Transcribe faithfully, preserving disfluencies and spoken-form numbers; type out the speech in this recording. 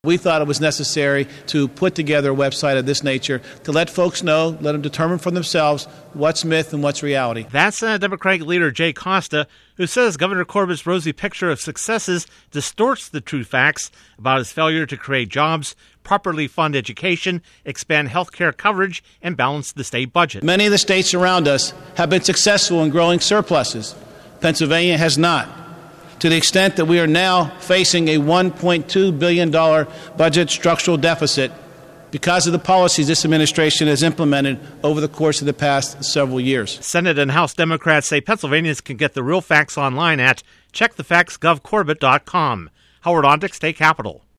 We thought it was necessary to put together a website of this nature to let folks know, let them determine for themselves what's myth and what's reality. That's Senate Democratic leader Jay Costa, who says Governor Corbett's rosy picture of successes distorts the true facts about his failure to create jobs, properly fund education, expand health care coverage, and balance the state budget. Many of the states around us have been successful in growing surpluses. Pennsylvania has not, to the extent that we are now facing a one point two billion dollars budget structural deficit because of the policies this administration has implemented over the course of the past several years. Senate and House Democrats say Pennsylvanians can get the real facts online at check the facts gov corbett dot com. Howard Ondick, State Capitol.